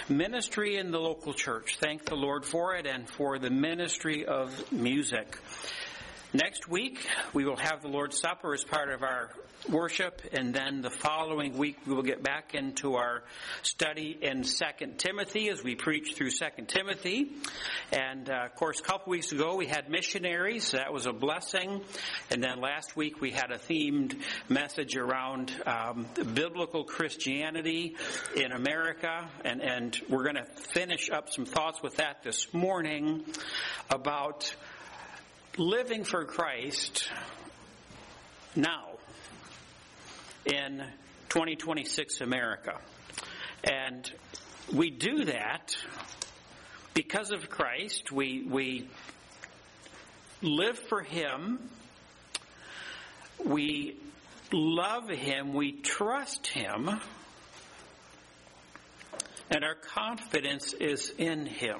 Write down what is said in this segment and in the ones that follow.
ministry in the local church. Thank the Lord for it and for the ministry of music. Next week, we will have the Lord's Supper as part of our worship, and then the following week we will get back into our study in 2 Timothy as we preach through 2 Timothy. And of course, a couple weeks ago we had missionaries. That was a blessing. And then last week we had a themed message around biblical Christianity in America. And we're going to finish up some thoughts with that this morning about living for Christ now in 2026 America. And we do that because of Christ. We live for Him. We love Him. We trust Him. And our confidence is in Him.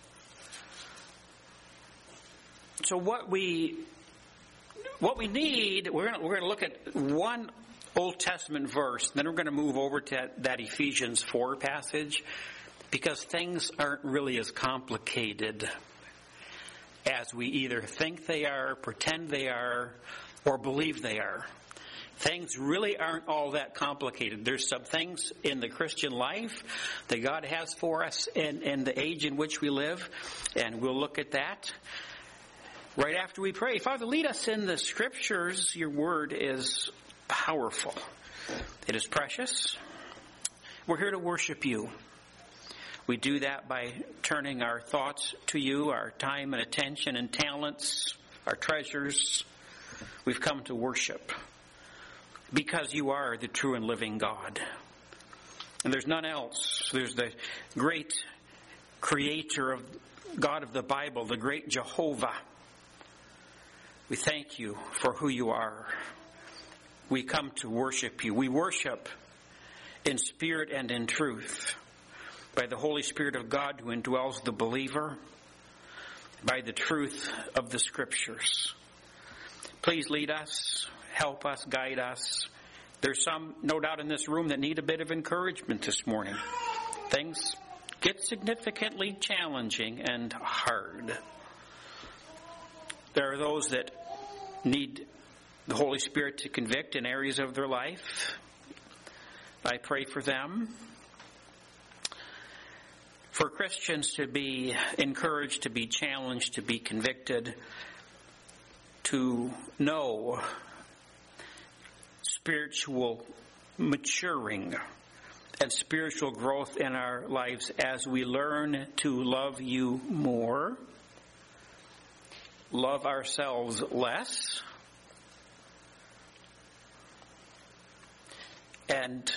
So what we need, we're going to look at one Old Testament verse, then we're going to move over to that Ephesians 4 passage, because things aren't really as complicated as we either think they are, pretend they are, or believe they are. Things really aren't all that complicated. There's some things in the Christian life that God has for us in the age in which we live, and we'll look at that right after we pray. Father, lead us in the Scriptures. Your Word is powerful. It is precious. We're here to worship You. We do that by turning our thoughts to You, our time and attention and talents, our treasures. We've come to worship because You are the true and living God. And there's none else. There's the great Creator of God of the Bible, the great Jehovah. We thank You for who You are. We come to worship You. We worship in spirit and in truth by the Holy Spirit of God who indwells the believer, by the truth of the Scriptures. Please lead us, help us, guide us. There's some, no doubt, in this room that need a bit of encouragement this morning. Things get significantly challenging and hard. There are those that need the Holy Spirit to convict in areas of their life. I pray for them. For Christians to be encouraged, to be challenged, to be convicted, to know spiritual maturing and spiritual growth in our lives as we learn to love You more, love ourselves less, and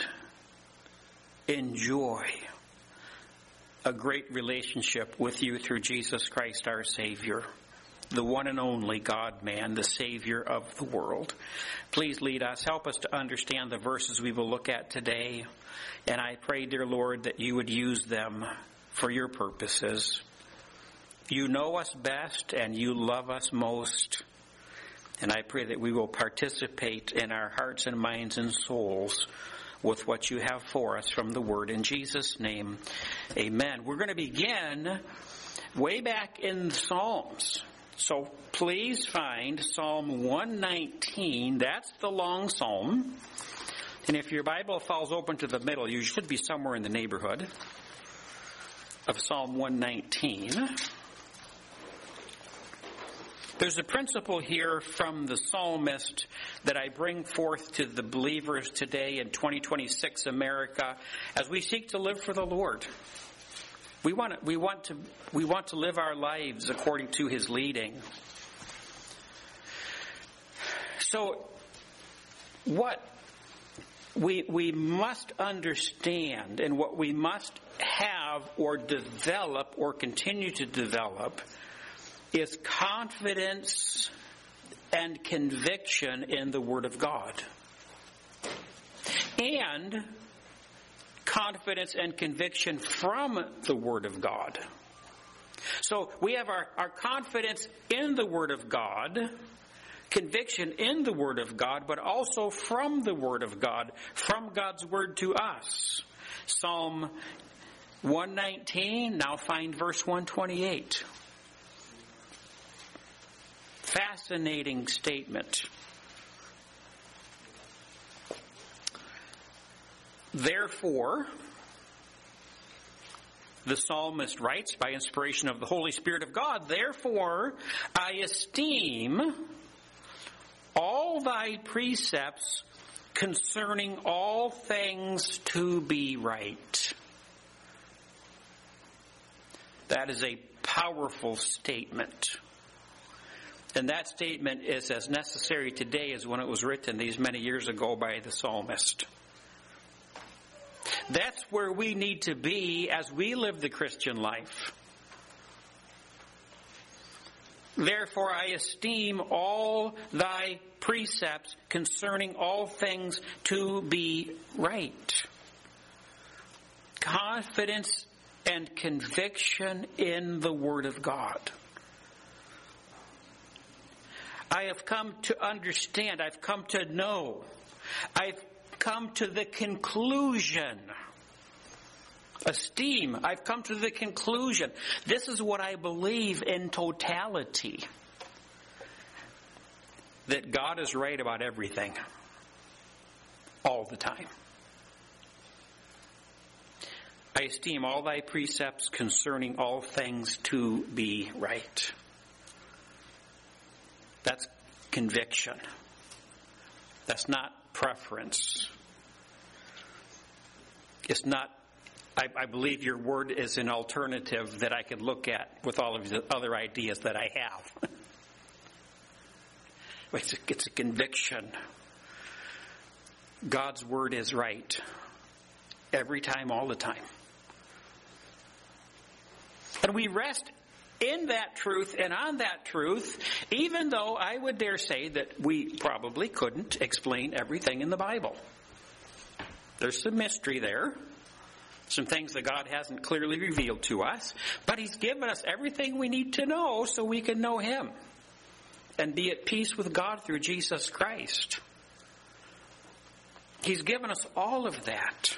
enjoy a great relationship with You through Jesus Christ our Savior, the one and only God-man, the Savior of the world. Please lead us. Help us to understand the verses we will look at today. And I pray, dear Lord, that You would use them for Your purposes. You know us best and You love us most. And I pray that we will participate in our hearts and minds and souls with what You have for us from the Word. In Jesus' name, amen. We're going to begin way back in the Psalms. So please find Psalm 119. That's the long psalm. And if your Bible falls open to the middle, you should be somewhere in the neighborhood of Psalm 119. There's a principle here from the psalmist that I bring forth to the believers today in 2026 America as we seek to live for the Lord. We want to live our lives according to His leading. So what we must understand and what we must have or develop or continue to develop is confidence and conviction in the Word of God. And confidence and conviction from the Word of God. So we have our confidence in the Word of God, conviction in the Word of God, but also from the Word of God, from God's Word to us. Psalm 119, now find verse 128. Fascinating statement. Therefore, the psalmist writes by inspiration of the Holy Spirit of God, therefore I esteem all thy precepts concerning all things to be right. That is a powerful statement. And that statement is as necessary today as when it was written these many years ago by the psalmist. That's where we need to be as we live the Christian life. Therefore I esteem all thy precepts concerning all things to be right. Confidence and conviction in the Word of God. I have come to understand, I've come to know, I've come to the conclusion. Esteem, I've come to the conclusion. This is what I believe in totality. That God is right about everything. All the time. I esteem all thy precepts concerning all things to be right. That's conviction. That's not preference. It's not, I believe your word is an alternative that I could look at with all of the other ideas that I have. It's a conviction. God's word is right. Every time, all the time. And we rest in that truth and on that truth, even though I would dare say that we probably couldn't explain everything in the Bible. There's some mystery there. Some things that God hasn't clearly revealed to us. But He's given us everything we need to know so we can know Him. And be at peace with God through Jesus Christ. He's given us all of that.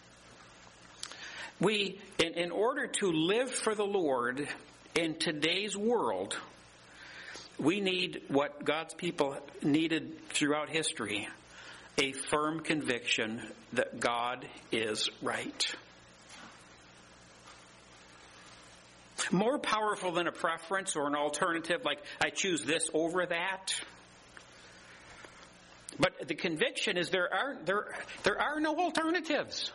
We, in order to live for the Lord in today's world, we need what God's people needed throughout history, a firm conviction that God is right. More powerful than a preference or an alternative, like I choose this over that. But the conviction is there are no alternatives.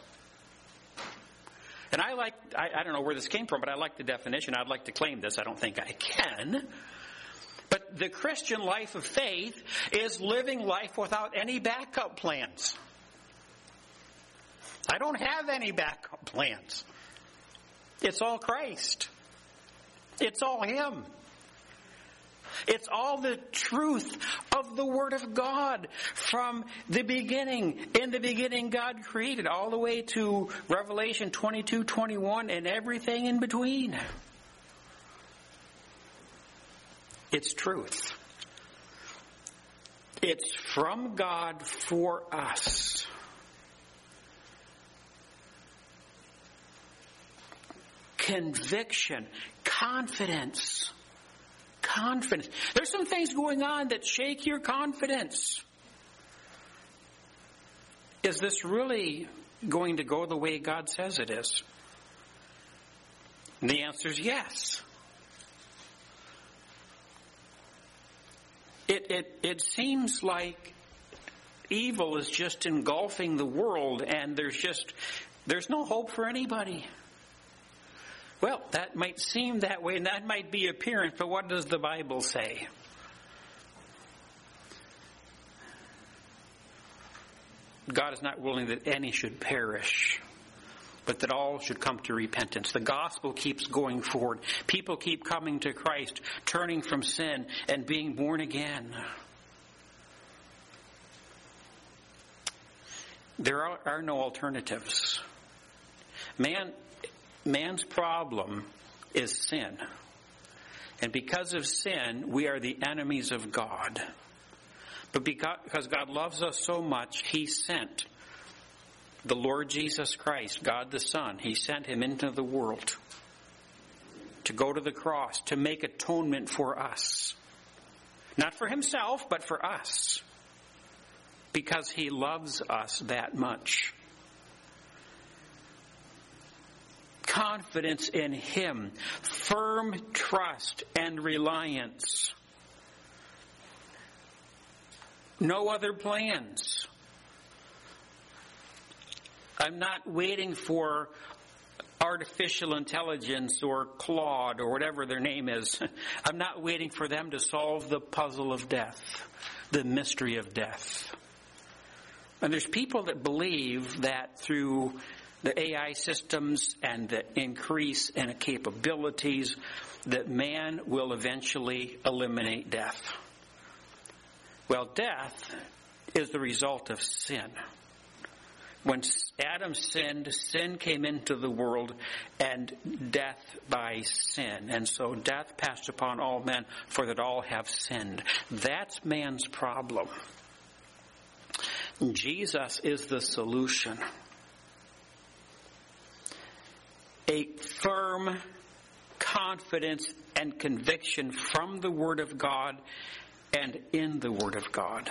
And I don't know where this came from, but I like the definition. I'd like to claim this. I don't think I can. But the Christian life of faith is living life without any backup plans. I don't have any backup plans. It's all Christ. It's all Him. It's all the truth of the Word of God from the beginning. In the beginning, God created all the way to Revelation 22:21 and everything in between. It's truth. It's from God for us. Conviction, confidence. Confidence. There's some things going on that shake your confidence. Is this really going to go the way God says it is? And the answer is yes. It seems like evil is just engulfing the world and there's no hope for anybody. Well, that might seem that way, and that might be apparent, but what does the Bible say? God is not willing that any should perish, but that all should come to repentance. The gospel keeps going forward. People keep coming to Christ, turning from sin and being born again. There are no alternatives. Man's problem is sin. And because of sin, we are the enemies of God. But because God loves us so much, He sent the Lord Jesus Christ, God the Son, He sent Him into the world to go to the cross, to make atonement for us. Not for Himself, but for us. Because He loves us that much. Confidence in Him, firm trust and reliance. No other plans. I'm not waiting for artificial intelligence or Claude or whatever their name is. I'm not waiting for them to solve the puzzle of death, the mystery of death. And there's people that believe that through the AI systems and the increase in capabilities that man will eventually eliminate death. Well, death is the result of sin. When Adam sinned, sin came into the world, and death by sin. And so death passed upon all men, for that all have sinned. That's man's problem. Jesus is the solution. A firm confidence and conviction from the Word of God and in the Word of God.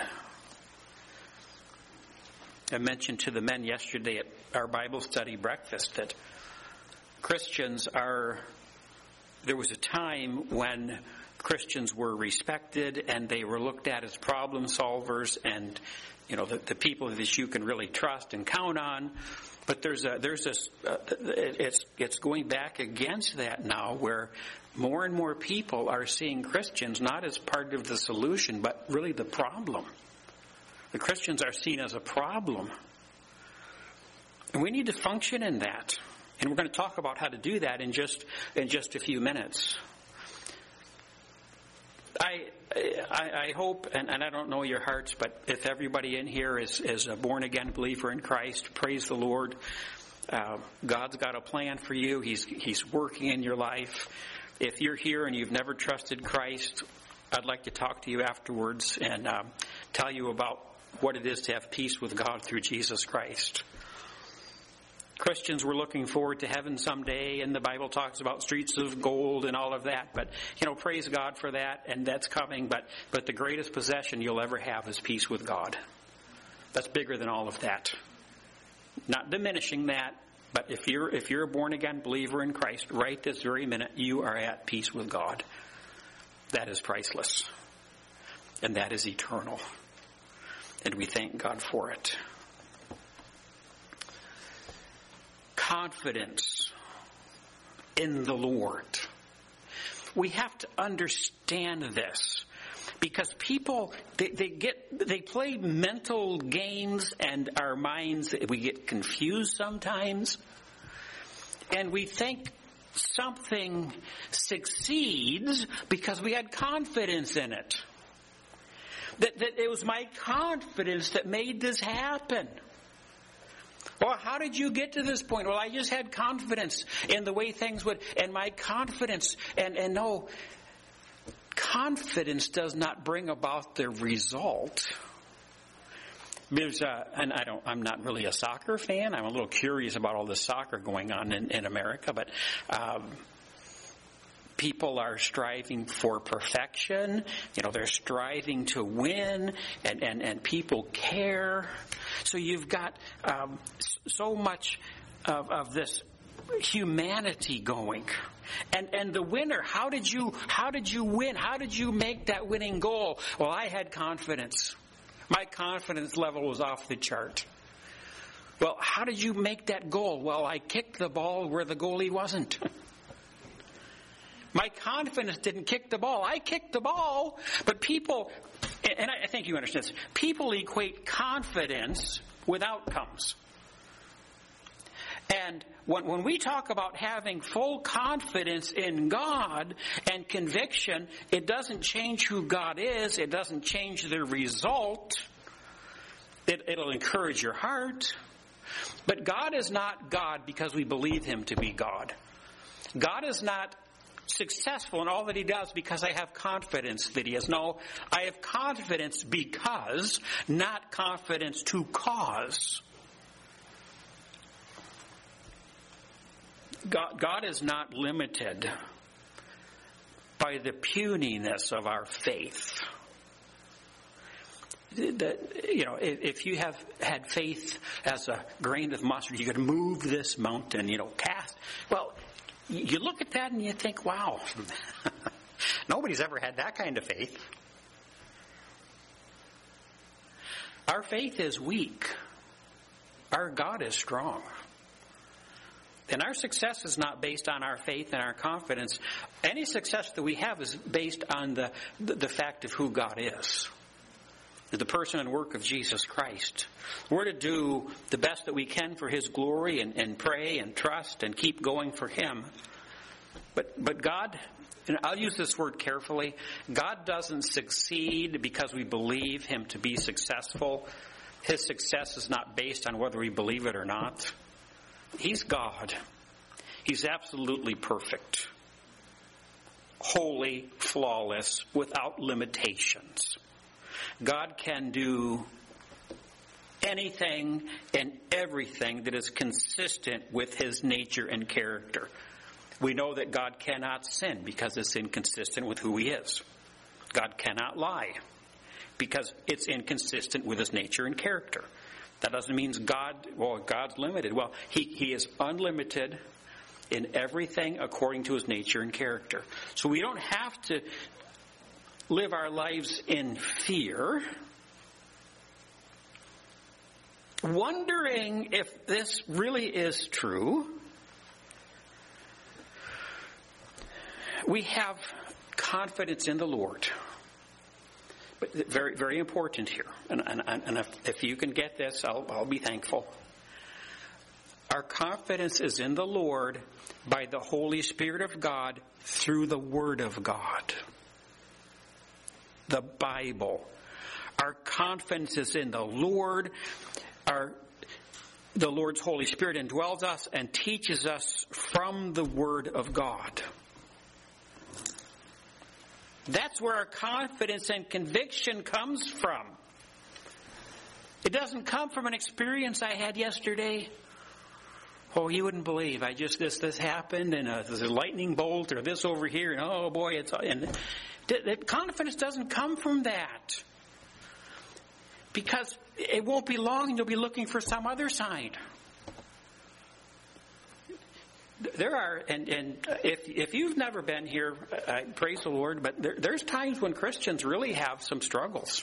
I mentioned to the men yesterday at our Bible study breakfast that there was a time when Christians were respected and they were looked at as problem solvers and, the people that you can really trust and count on. But it's going back against that now, where more and more people are seeing Christians not as part of the solution, but really the problem. The Christians are seen as a problem. And we need to function in that. And we're going to talk about how to do that in just a few minutes. I hope, and I don't know your hearts, but if everybody in here is a born-again believer in Christ, praise the Lord. God's got a plan for you. He's working in your life. If you're here and you've never trusted Christ, I'd like to talk to you afterwards and tell you about what it is to have peace with God through Jesus Christ. Christians were looking forward to heaven someday, and the Bible talks about streets of gold and all of that. But, praise God for that, and that's coming. But the greatest possession you'll ever have is peace with God. That's bigger than all of that. Not diminishing that, but if you're a born-again believer in Christ, right this very minute, you are at peace with God. That is priceless. And that is eternal. And we thank God for it. Confidence in the Lord. We have to understand this, because people they play mental games, and our minds, we get confused sometimes, and we think something succeeds because we had confidence in it. That it was my confidence that made this happen. Well, how did you get to this point? Well, I just had confidence in the way things would, and my confidence, and no, confidence does not bring about the result. I'm not really a soccer fan. I'm a little curious about all this soccer going on in America, but people are striving for perfection. They're striving to win, and people care. So you've got so much of this humanity going. And the winner, how did you win? How did you make that winning goal? Well, I had confidence. My confidence level was off the chart. Well, how did you make that goal? Well, I kicked the ball where the goalie wasn't. My confidence didn't kick the ball. I kicked the ball. But people, and I think you understand this, people equate confidence with outcomes. And when we talk about having full confidence in God and conviction, it doesn't change who God is. It doesn't change the result. It'll encourage your heart. But God is not God because we believe Him to be God. God is not successful in all that He does because I have confidence that He is. No, I have confidence because, not confidence to cause. God is not limited by the puniness of our faith. If you have had faith as a grain of mustard, you could move this mountain, cast. Well, you look at that and you think, wow, nobody's ever had that kind of faith. Our faith is weak. Our God is strong. And our success is not based on our faith and our confidence. Any success that we have is based on the fact of who God is. The person and work of Jesus Christ. We're to do the best that we can for His glory and pray and trust and keep going for Him. But God, and I'll use this word carefully, God doesn't succeed because we believe Him to be successful. His success is not based on whether we believe it or not. He's God. He's absolutely perfect. Holy, flawless, without limitations. God can do anything and everything that is consistent with His nature and character. We know that God cannot sin because it's inconsistent with who He is. God cannot lie because it's inconsistent with His nature and character. That doesn't mean God's limited. Well, He is unlimited in everything according to His nature and character. So we don't have to live our lives in fear, wondering if this really is true. We have confidence in the Lord. But very, very important here. And if you can get this, I'll be thankful. Our confidence is in the Lord by the Holy Spirit of God through the Word of God. The Bible. Our confidence is in the Lord. The Lord's Holy Spirit indwells us and teaches us from the Word of God. That's where our confidence and conviction comes from. It doesn't come from an experience I had yesterday. Oh, you wouldn't believe. This happened, and there's a lightning bolt, or this over here, and oh boy, that confidence doesn't come from that. Because it won't be long and you'll be looking for some other sign. There are, and if you've never been here, praise the Lord, but there's times when Christians really have some struggles.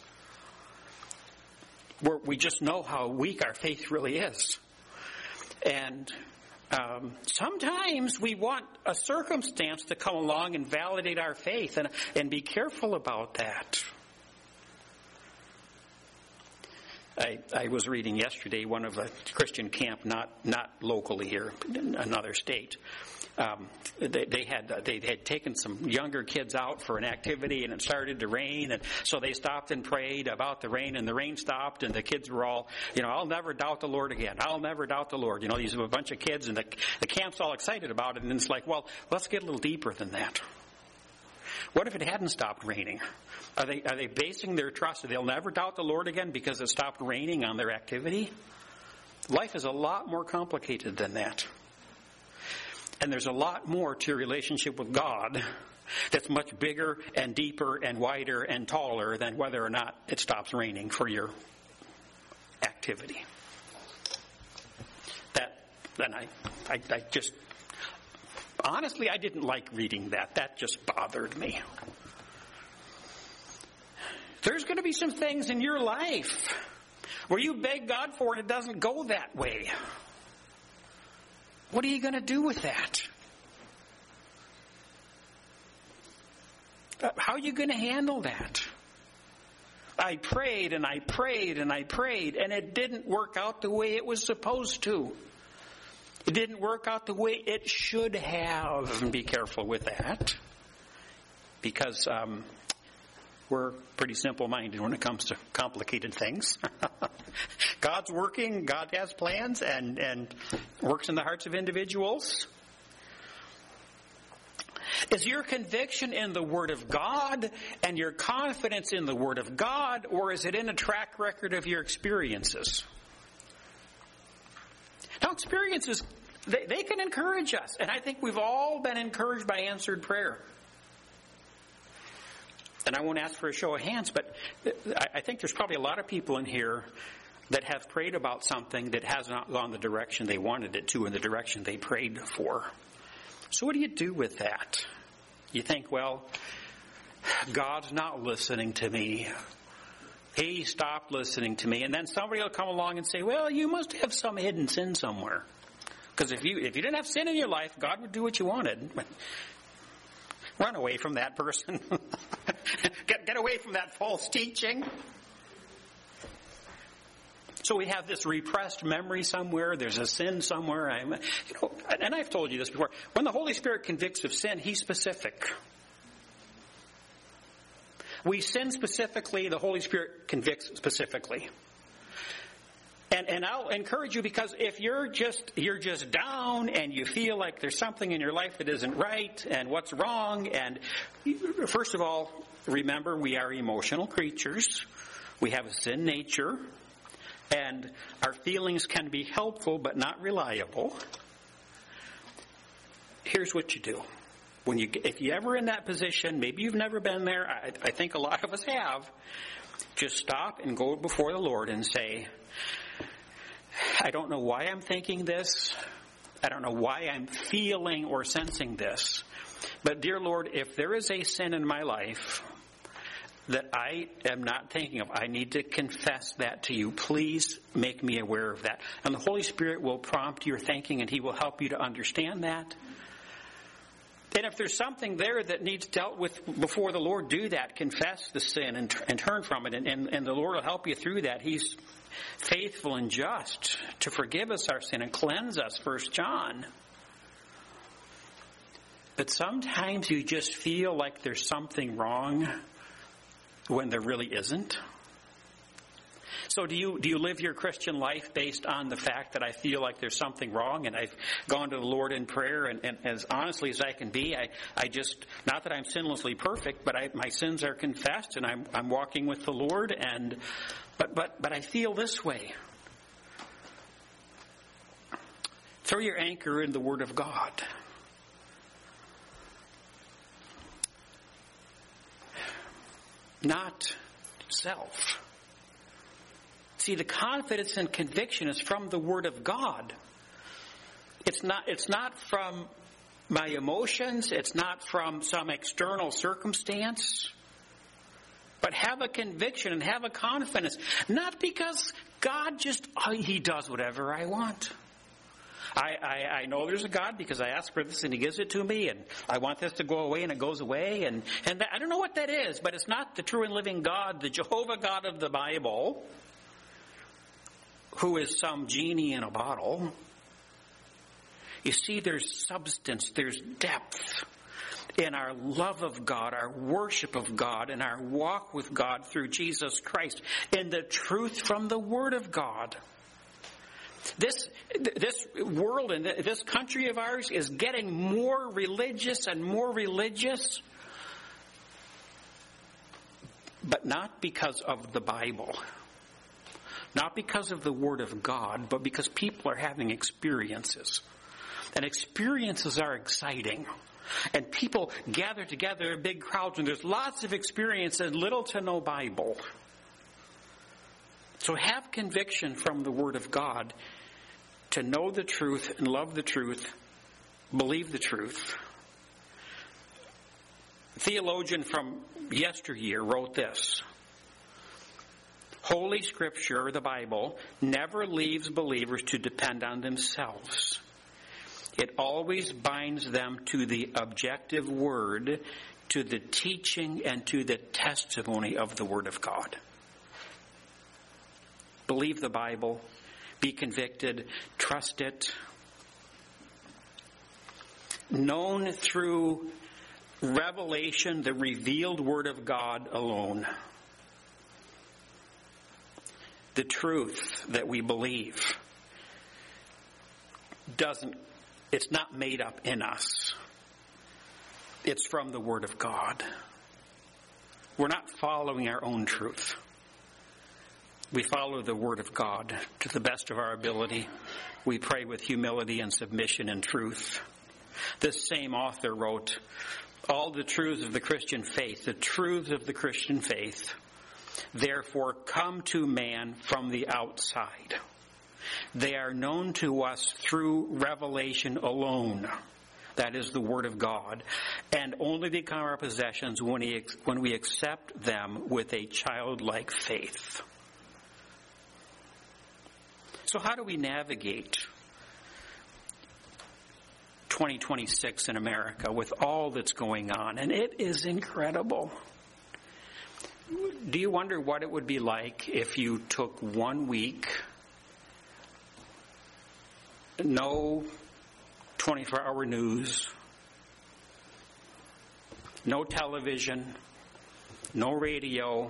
Where we just know how weak our faith really is. And sometimes we want a circumstance to come along and validate our faith, and be careful about that. I was reading yesterday one of a Christian camp, not locally here, in another state. They had taken some younger kids out for an activity, and it started to rain, and so they stopped and prayed about the rain, and the rain stopped, and the kids were all, I'll never doubt the Lord again. I'll never doubt the Lord. These are a bunch of kids, and the camp's all excited about it, and it's like, well, let's get a little deeper than that. What if it hadn't stopped raining? Are they basing their trust that they'll never doubt the Lord again because it stopped raining on their activity? Life is a lot more complicated than that. And there's a lot more to your relationship with God that's much bigger and deeper and wider and taller than whether or not it stops raining for your activity. I just... Honestly, I didn't like reading that. That just bothered me. There's going to be some things in your life where you beg God for it, it doesn't go that way. What are you going to do with that? How are you going to handle that? I prayed and I prayed and I prayed, and it didn't work out the way it was supposed to. It didn't work out the way it should have. And be careful with that. Because we're pretty simple-minded when it comes to complicated things. God's working. God has plans and works in the hearts of individuals. Is your conviction in the Word of God and your confidence in the Word of God, or is it in a track record of your experiences? Now, experiences They can encourage us. And I think we've all been encouraged by answered prayer. And I won't ask for a show of hands, but I think there's probably a lot of people in here that have prayed about something that has not gone the direction they wanted it to, in the direction they prayed for. So what do you do with that? You think, well, God's not listening to me. He stopped listening to me. And then somebody will come along and say, well, you must have some hidden sin somewhere. Because if you didn't have sin in your life, God would do what you wanted. Run away from that person. Get away from that false teaching. So we have this repressed memory somewhere. There's a sin somewhere. And I've told you this before. When the Holy Spirit convicts of sin, He's specific. We sin specifically. The Holy Spirit convicts specifically. And I'll encourage you, because if you're just down and you feel like there's something in your life that isn't right and what's wrong, and first of all, remember we are emotional creatures. We have a sin nature, and our feelings can be helpful but not reliable. Here's what you do. If you're ever in that position, maybe you've never been there, I think a lot of us have, just stop and go before the Lord and say, I don't know why I'm thinking this. I don't know why I'm feeling or sensing this. But dear Lord, if there is a sin in my life that I am not thinking of, I need to confess that to you. Please make me aware of that. And the Holy Spirit will prompt your thinking, and He will help you to understand that. And if there's something there that needs dealt with before the Lord, do that. Confess the sin and turn from it. And the Lord will help you through that. He's faithful and just to forgive us our sin and cleanse us, 1 John. But sometimes you just feel like there's something wrong when there really isn't. So do you live your Christian life based on the fact that I feel like there's something wrong, and I've gone to the Lord in prayer, and as honestly as I can be, I just, not that I'm sinlessly perfect, but my sins are confessed, and I'm walking with the Lord, but I feel this way. Throw your anchor in the Word of God. Not self. See, the confidence and conviction is from the Word of God. It's not from my emotions. It's not from some external circumstance. But have a conviction and have a confidence. Not because God He does whatever I want. I know there's a God because I ask for this and He gives it to me, and I want this to go away and it goes away, and that, I don't know what that is, but it's not the true and living God, the Jehovah God of the Bible, who is some genie in a bottle. You see, there's substance, there's depth in our love of God, our worship of God, and our walk with God through Jesus Christ, in the truth from the Word of God. This world and this country of ours is getting more religious and more religious, but not because of the Bible. Not because of the Word of God, but because people are having experiences. And experiences are exciting. And people gather together in big crowds, and there's lots of experiences, little to no Bible. So have conviction from the Word of God to know the truth and love the truth, believe the truth. A theologian from yesteryear wrote this: Holy Scripture, the Bible, never leaves believers to depend on themselves. It always binds them to the objective Word, to the teaching, and to the testimony of the Word of God. Believe the Bible. Be convicted. Trust it. Known through revelation, the revealed Word of God alone. The truth that we believe it's not made up in us. It's from the Word of God. We're not following our own truth. We follow the Word of God to the best of our ability. We pray with humility and submission and truth. This same author wrote, all the truths of the Christian faith, therefore come to man from the outside. They are known to us through revelation alone. That is the Word of God. And only become our possessions when we accept them with a childlike faith. So how do we navigate 2026 in America with all that's going on? And it is incredible. Do you wonder what it would be like if you took 1 week, no 24-hour news, no television, no radio,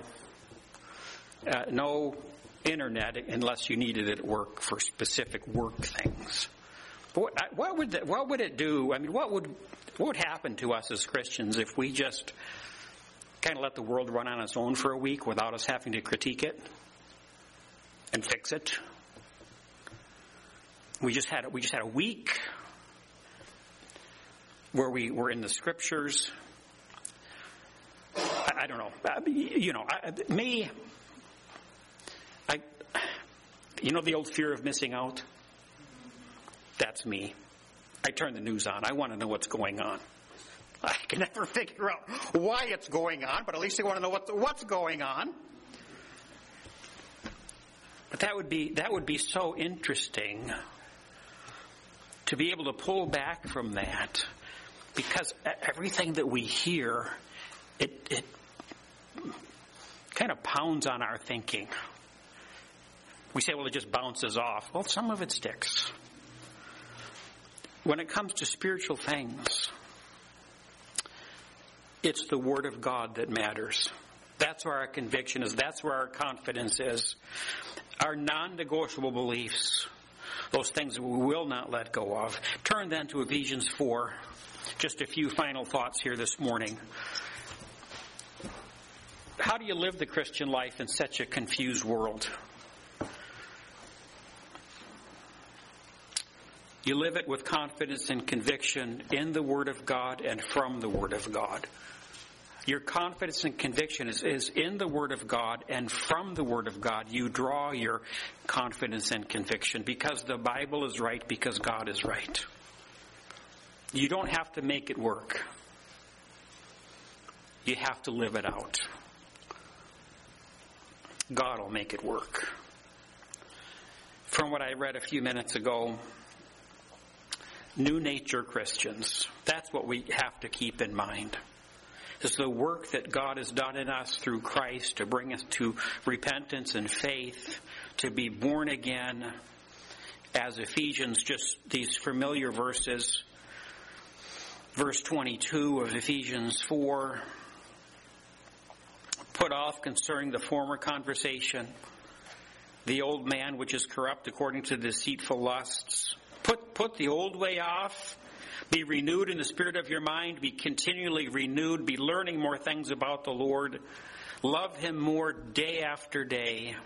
no internet unless you needed it at work for specific work things? What would it do? I mean, what would happen to us as Christians if we just kind of let the world run on its own for a week without us having to critique it and fix it? We just had a week where we were in the Scriptures. I don't know. The old fear of missing out? That's me. I turn the news on. I want to know what's going on. I can never figure out why it's going on, but at least I want to know what's going on. But that would be so interesting to be able to pull back from that, because everything that we hear, it kind of pounds on our thinking. We say, well, it just bounces off. Well, some of it sticks. When it comes to spiritual things, it's the Word of God that matters. That's where our conviction is. That's where our confidence is. Our non-negotiable beliefs, those things that we will not let go of. Turn then to Ephesians 4. Just a few final thoughts here this morning. How do you live the Christian life in such a confused world? You live it with confidence and conviction in the Word of God and from the Word of God. Your confidence and conviction is in the Word of God, and from the Word of God you draw your confidence and conviction, because the Bible is right, because God is right. You don't have to make it work. You have to live it out. God will make it work. From what I read a few minutes ago, New Nature Christians, that's what we have to keep in mind. It's the work that God has done in us through Christ to bring us to repentance and faith, to be born again. As Ephesians, just these familiar verses, verse 22 of Ephesians 4, put off concerning the former conversation the old man which is corrupt according to deceitful lusts. Put the old way off. Be renewed in the spirit of your mind. Be continually renewed. Be learning more things about the Lord. Love Him more day after day.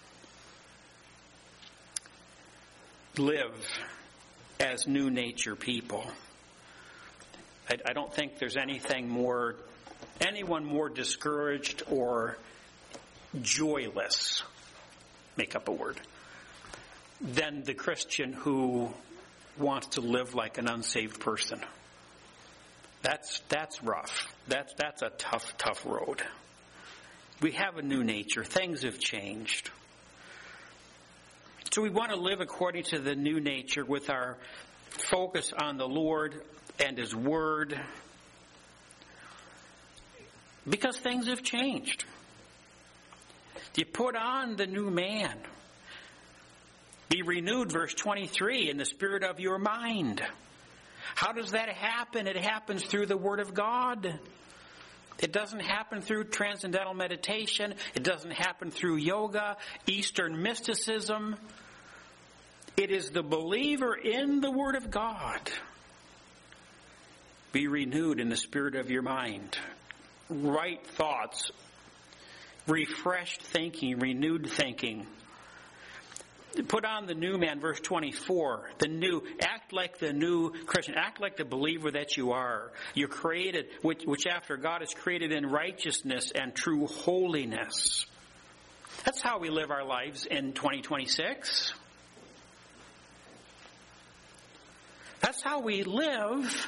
Live as New Nature people. I don't think there's anyone more discouraged or joyless, make up a word, than the Christian who wants to live like an unsaved person. That's rough. That's a tough road. We have a new nature. Things have changed. So we want to live according to the new nature with our focus on the Lord and His Word, because things have changed. You put on the new man. Be renewed, verse 23, in the spirit of your mind. How does that happen? It happens through the Word of God. It doesn't happen through transcendental meditation. It doesn't happen through yoga, Eastern mysticism. It is the believer in the Word of God. Be renewed in the spirit of your mind. Right thoughts refreshed thinking, renewed thinking. Put on the new man, verse 24. Act like the new Christian. Act like the believer that you are. You're created, which after God is created in righteousness and true holiness. That's how we live our lives in 2026. That's how we live.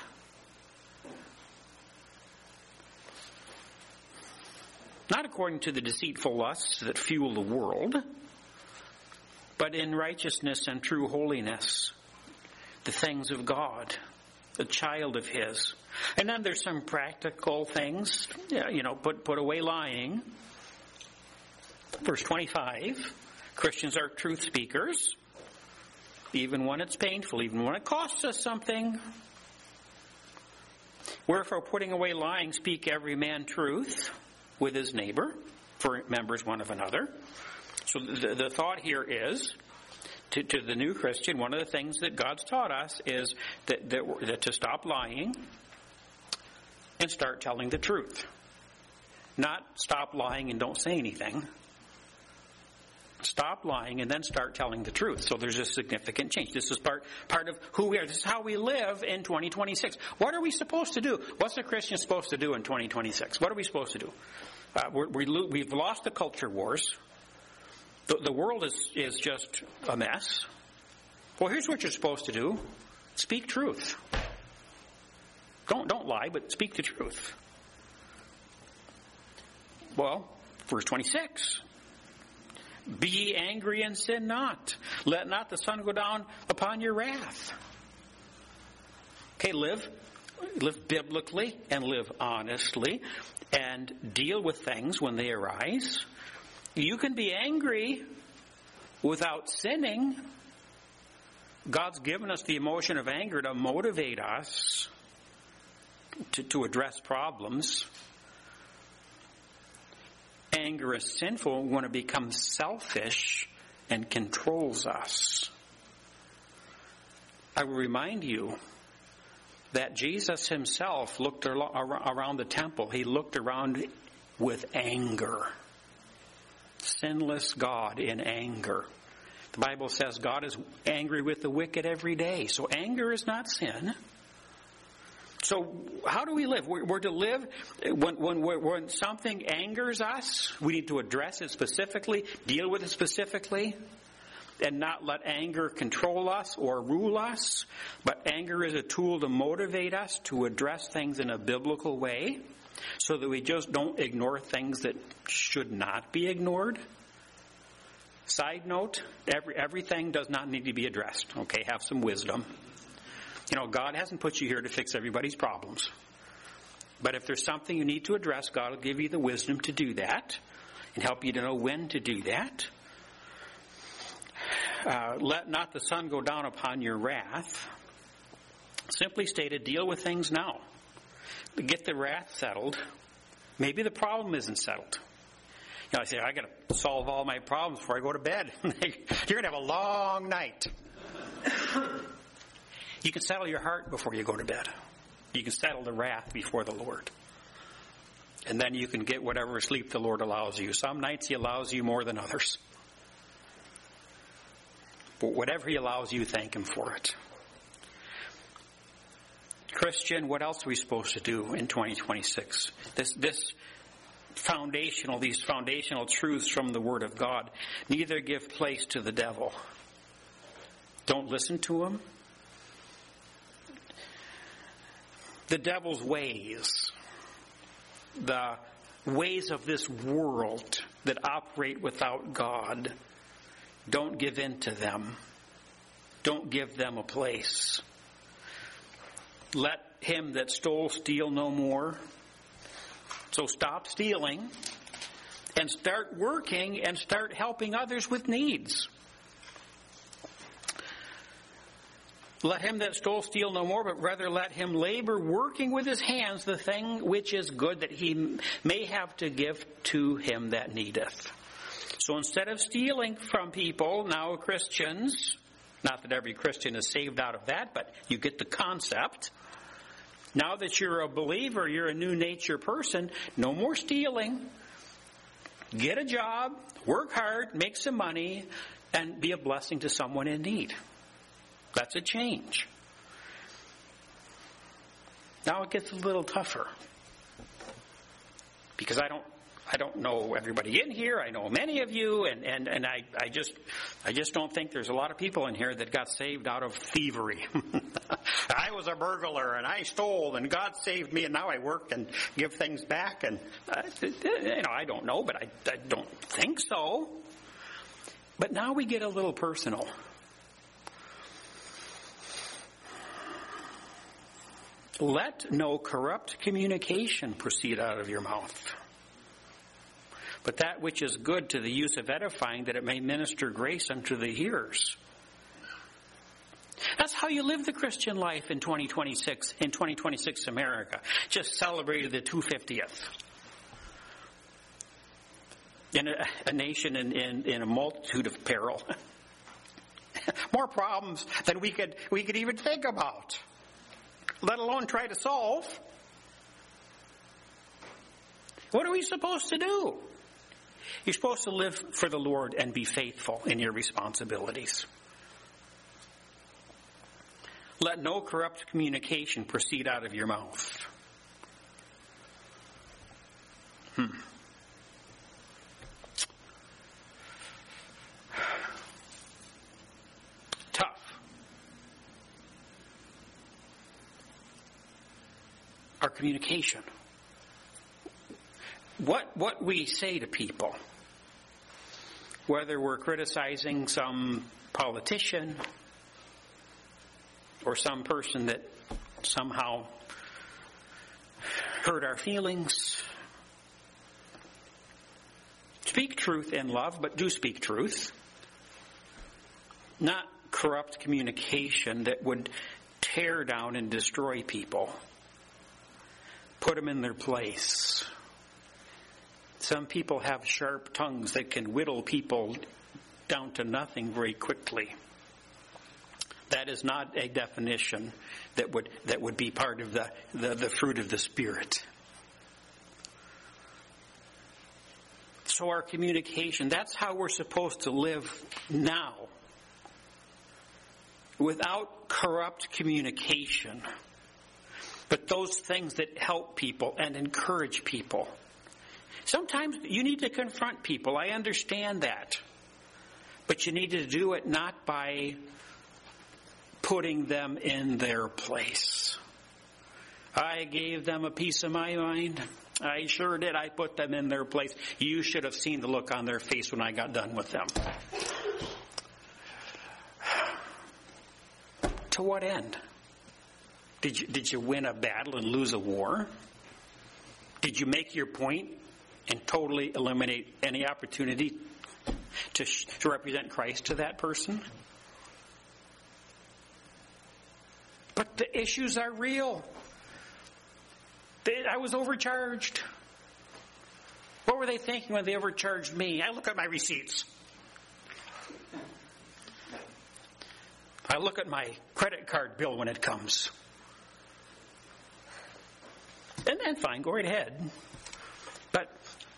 Not according to the deceitful lusts that fuel the world, but in righteousness and true holiness, the things of God, a child of His. And then there's some practical things, put away lying. Verse 25, Christians are truth speakers, even when it's painful, even when it costs us something. Wherefore, putting away lying, speak every man truth with his neighbor, for members one of another. So the thought here is, to the new Christian, one of the things that God's taught us is that to stop lying and start telling the truth. Not stop lying and don't say anything. Stop lying and then start telling the truth. So there's a significant change. This is part of who we are. This is how we live in 2026. What are we supposed to do? What's a Christian supposed to do in 2026? What are we supposed to do? We've lost the culture wars. The world is just a mess. Well, here's what you're supposed to do. Speak truth. Don't lie, but speak the truth. Well, verse 26. Be ye angry and sin not. Let not the sun go down upon your wrath. Okay, live biblically and live honestly and deal with things when they arise. You can be angry without sinning. God's given us the emotion of anger to motivate us to address problems. Anger is sinful when it becomes selfish and controls us. I will remind you that Jesus himself looked around the temple. He looked around with anger. Sinless God in anger. The Bible says God is angry with the wicked every day. So anger is not sin. So how do we live? We're to live when something angers us. We need to address it specifically, deal with it specifically, and not let anger control us or rule us. But anger is a tool to motivate us to address things in a biblical way, so that we just don't ignore things that should not be ignored. Side note, everything does not need to be addressed. Okay, have some wisdom. God hasn't put you here to fix everybody's problems. But if there's something you need to address, God will give you the wisdom to do that and help you to know when to do that. Let not the sun go down upon your wrath. Simply stated, deal with things now. Get the wrath settled. Maybe the problem isn't settled. I say, I got to solve all my problems before I go to bed. You're going to have a long night. You can settle your heart before you go to bed. You can settle the wrath before the Lord. And then you can get whatever sleep the Lord allows you. Some nights He allows you more than others. But whatever He allows you, thank Him for it. Christian, what else are we supposed to do in 2026? These foundational truths from the Word of God. Neither give place to the devil. Don't listen to him. The devil's ways, the ways of this world that operate without God, don't give in to them. Don't give them a place. Let him that stole steal no more. So stop stealing and start working and start helping others with needs. Let him that stole steal no more, but rather let him labor, working with his hands the thing which is good, that he may have to give to him that needeth. So instead of stealing from people, now Christians, not that every Christian is saved out of that, but you get the concept. Now that you're a believer, you're a new nature person, no more stealing. get a job, work hard, make some money, and be a blessing to someone in need. That's a change. Now it gets a little tougher. Because I don't know everybody in here. I know many of you, and I just don't think there's a lot of people in here that got saved out of thievery. I was a burglar and I stole and God saved me and now I work and give things back and I don't know, but I don't think so. But now we get a little personal. Let no corrupt communication proceed out of your mouth, but that which is good to the use of edifying, that it may minister grace unto the hearers. That's how you live the Christian life in 2026 America. Just celebrated the 250th. In a nation in a multitude of peril. More problems than we could even think about, let alone try to solve. What are we supposed to do? You're supposed to live for the Lord and be faithful in your responsibilities. Let no corrupt communication proceed out of your mouth. Tough. Our communication. What we say to people, whether we're criticizing some politician or some person that somehow hurt our feelings. Speak truth in love, but do speak truth. Not corrupt communication that would tear down and destroy people. Put them in their place. Some people have sharp tongues that can whittle people down to nothing very quickly. That is not a definition that would be part of the fruit of the Spirit. So our communication, that's how we're supposed to live now. Without corrupt communication. But those things that help people and encourage people. Sometimes you need to confront people. I understand that. But you need to do it not by putting them in their place. I gave them a piece of my mind. I sure did. I put them in their place. You should have seen the look on their face when I got done with them. To what end? Did you win a battle and lose a war? Did you make your point and totally eliminate any opportunity to represent Christ to that person? But the issues are real. I was overcharged. What were they thinking when they overcharged me? I look at my receipts. I look at my credit card bill when it comes. And fine, go right ahead. But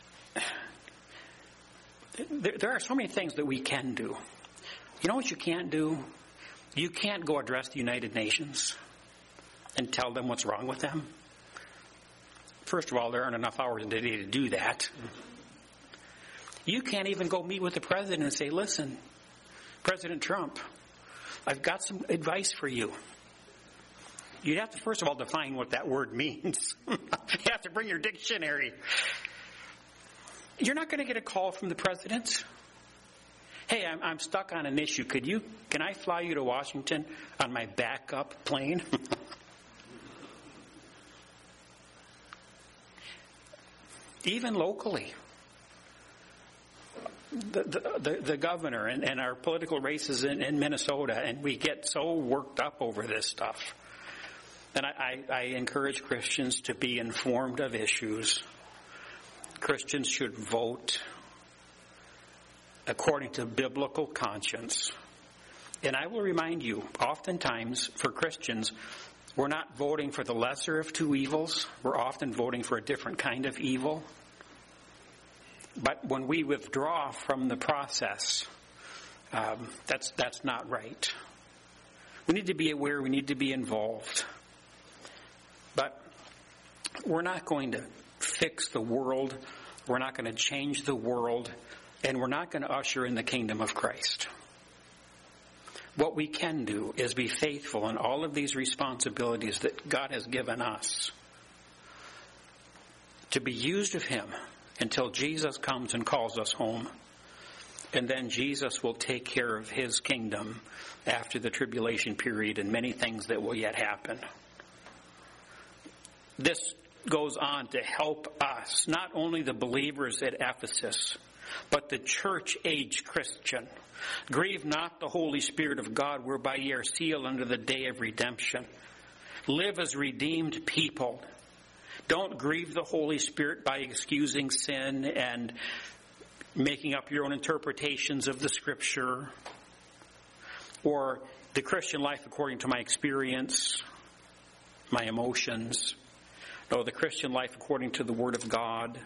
there are so many things that we can do. You know what you can't do? You can't go address the United Nations and tell them what's wrong with them. First of all, there aren't enough hours in the day to do that. You can't even go meet with the president and say, listen, President Trump, I've got some advice for you. You'd have to, first of all, define what that word means. You have to bring your dictionary. You're not going to get a call from the president. Hey, I'm stuck on an issue. Can I fly you to Washington on my backup plane? Even locally. The governor and our political races in Minnesota, and we get so worked up over this stuff. And I encourage Christians to be informed of issues. Christians should vote according to biblical conscience. And I will remind you, oftentimes for Christians, we're not voting for the lesser of two evils. We're often voting for a different kind of evil. But when we withdraw from the process, that's not right. We need to be aware. We need to be involved. But we're not going to fix the world. We're not going to change the world. And we're not going to usher in the kingdom of Christ. What we can do is be faithful in all of these responsibilities that God has given us, to be used of Him until Jesus comes and calls us home. And then Jesus will take care of His kingdom after the tribulation period and many things that will yet happen. This goes on to help us, not only the believers at Ephesus, but the church-age Christian. Grieve not the Holy Spirit of God, whereby ye are sealed unto the day of redemption. Live as redeemed people. Don't grieve the Holy Spirit by excusing sin and making up your own interpretations of the Scripture, or the Christian life according to my experience, my emotions. No, the Christian life according to the Word of God.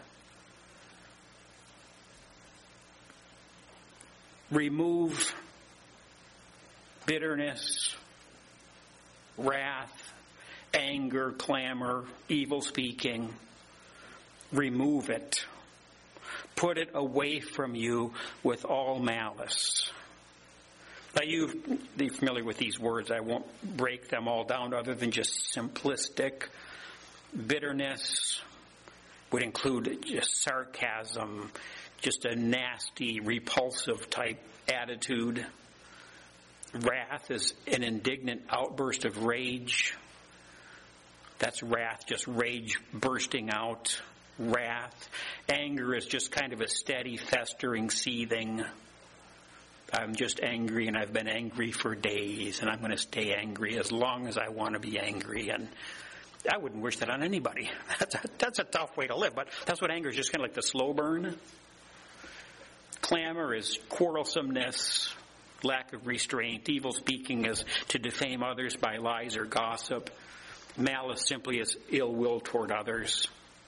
Remove bitterness, wrath, anger, clamor, evil speaking. Remove it. Put it away from you with all malice. Now, you're familiar with these words. I won't break them all down other than just simplistic. Bitterness would include just sarcasm, just a nasty, repulsive type attitude. Wrath is an indignant outburst of rage. That's wrath, just rage bursting out. Wrath. Anger is just kind of a steady, festering, seething. I'm just angry, and I've been angry for days, and I'm going to stay angry as long as I want to be angry. And I wouldn't wish that on anybody. That's a tough way to live, but that's what anger is, just kind of like the slow burn. Clamor is quarrelsomeness, lack of restraint. Evil speaking is to defame others by lies or gossip. Malice simply is ill will toward others.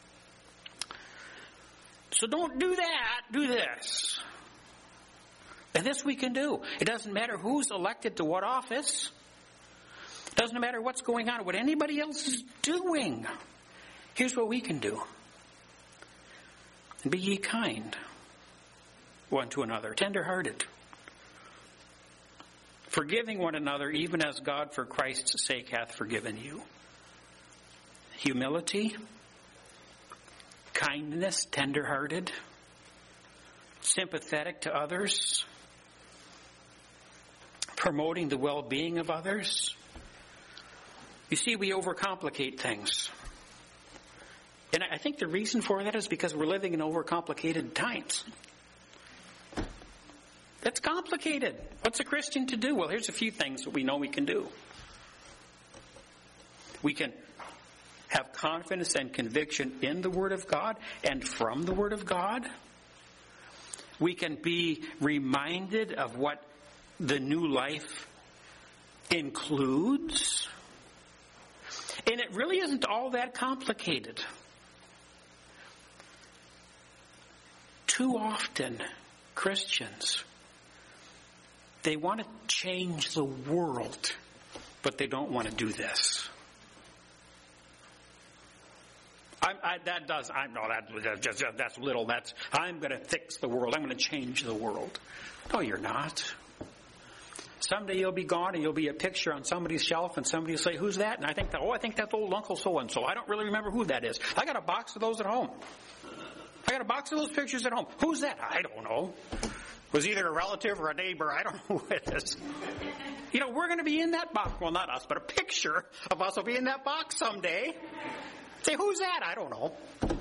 So don't do that. Do this. And this we can do. It doesn't matter who's elected to what office. It doesn't matter what's going on, what anybody else is doing. Here's what we can do. Be ye kind one to another, tender-hearted, forgiving one another, even as God for Christ's sake hath forgiven you. Humility, kindness, tender-hearted, sympathetic to others, promoting the well-being of others. You see, we overcomplicate things. And I think the reason for that is because we're living in overcomplicated times. It's complicated. What's a Christian to do? Well, here's a few things that we know we can do. We can have confidence and conviction in the Word of God and from the Word of God. We can be reminded of what the new life includes. And it really isn't all that complicated. Too often, Christians, they want to change the world, but they don't want to do this. That's little. I'm going to fix the world. I'm going to change the world. No, you're not. Someday you'll be gone and you'll be a picture on somebody's shelf and somebody will say, who's that? And I think that's old Uncle so-and-so. I don't really remember who that is. I got a box of those at home. I got a box of those pictures at home. Who's that? I don't know. It was either a relative or a neighbor. I don't know who it is. You know, we're going to be in that box. Well, not us, but a picture of us will be in that box someday. Say, who's that? I don't know.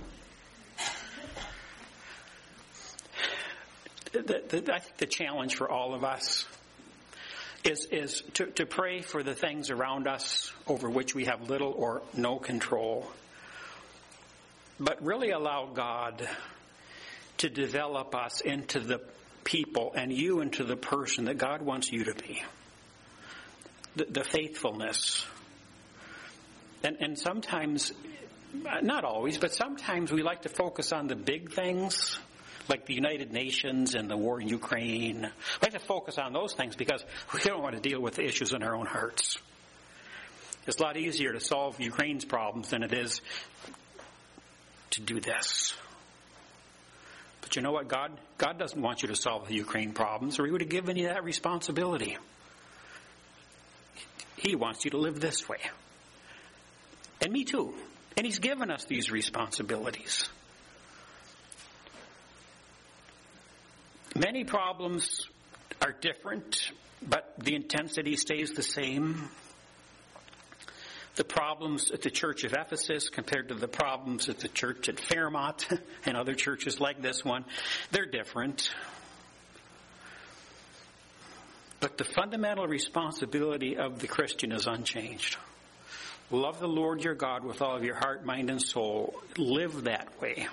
I think the challenge for all of us is to pray for the things around us over which we have little or no control. But really allow God to develop us into the people and you into the person that God wants you to be. The faithfulness. And sometimes, not always, but sometimes we like to focus on the big things, like the United Nations and the war in Ukraine. We like to focus on those things because we don't want to deal with the issues in our own hearts. It's a lot easier to solve Ukraine's problems than it is to do this. But you know what? God doesn't want you to solve the Ukraine problems, or He would have given you that responsibility. He wants you to live this way. And me too. And He's given us these responsibilities. Many problems are different, but the intensity stays the same. The problems at the church of Ephesus compared to the problems at the church at Fairmont and other churches like this one, they're different. But the fundamental responsibility of the Christian is unchanged. Love the Lord your God with all of your heart, mind, and soul. Live that way.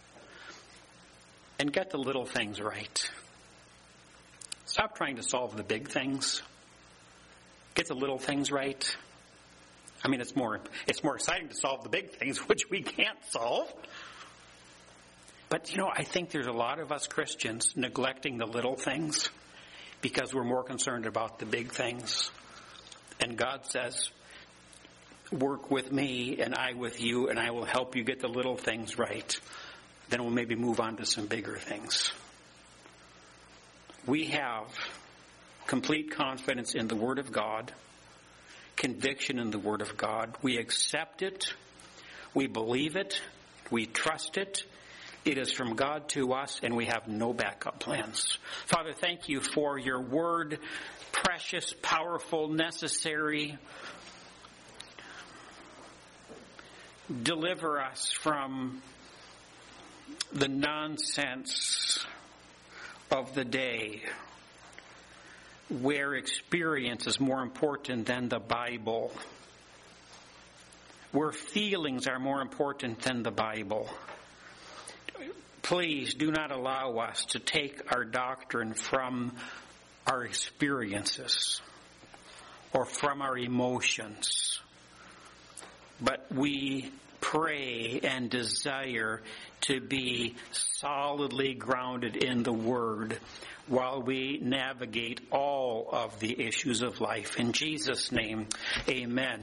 And get the little things right. Stop trying to solve the big things. Get the little things right. I mean, it's more exciting to solve the big things, which we can't solve. But, I think there's a lot of us Christians neglecting the little things because we're more concerned about the big things. And God says, work with me and I with you, and I will help you get the little things right. Then we'll maybe move on to some bigger things. We have complete confidence in the Word of God, conviction in the Word of God. We accept it. We believe it. We trust it. It is from God to us, and we have no backup plans. Father, thank you for your Word, precious, powerful, necessary. Deliver us from the nonsense of the day, where experience is more important than the Bible, where feelings are more important than the Bible. Please do not allow us to take our doctrine from our experiences or from our emotions, but we pray and desire to be solidly grounded in the Word while we navigate all of the issues of life. In Jesus' name, amen.